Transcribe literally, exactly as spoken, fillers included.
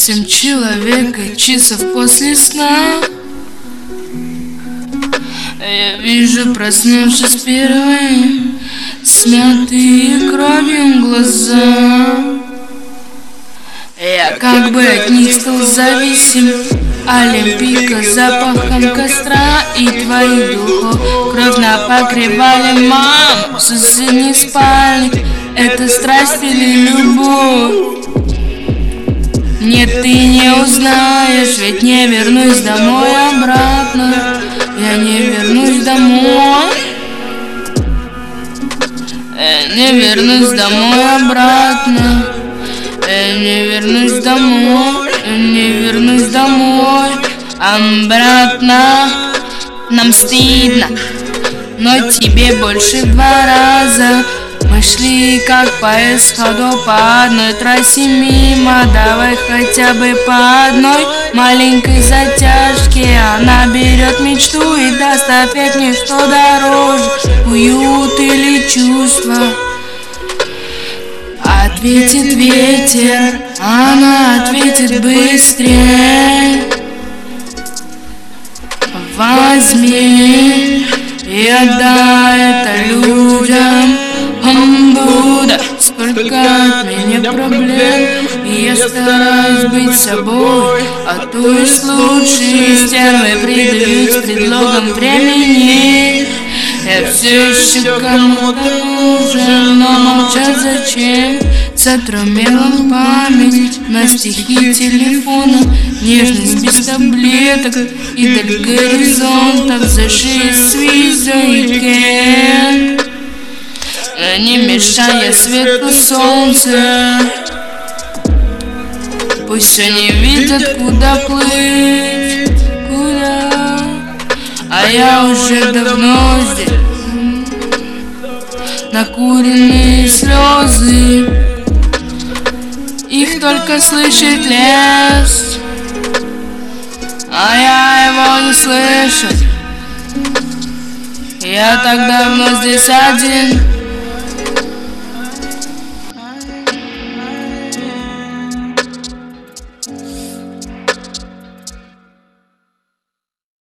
Семь человек и часов после сна я вижу, проснувшись впервые, смятые кровью глаза. Я как бы от них стал зависим. Олимпийка запахом костра и твоих духов. Кровь на покрывале, мам, в соседней спальне. Это страсть или любовь? Нет, ты не узнаешь, ведь не вернусь домой обратно. Я не вернусь домой. Я не вернусь домой обратно. Я не вернусь домой. Я не вернусь домой обратно. Нам стыдно, но тебе больше два раза. Мы шли как по исходу по одной трассе мимо. Давай хотя бы по одной маленькой затяжке. Она берет мечту и даст ответ мне, что дороже, уют или чувство. Ответит ветер, она ответит быстрее. Возьми и отдай это людям. Будда, сколько от меня проблем, и я стараюсь быть собой, а то и лучше стервы предают с предлогом времени. Я все еще кому-то нужен, но молчать зачем? Сотру мелом память на стихи телефона, нежность без таблеток и даль горизонтов. Зашей свиза и кен, не мешая свету солнца. Пусть они видят, куда плыть, куда. А я уже давно здесь. Накуренные слезы, их только слышит лес, а я его не слышу. Я так давно здесь один.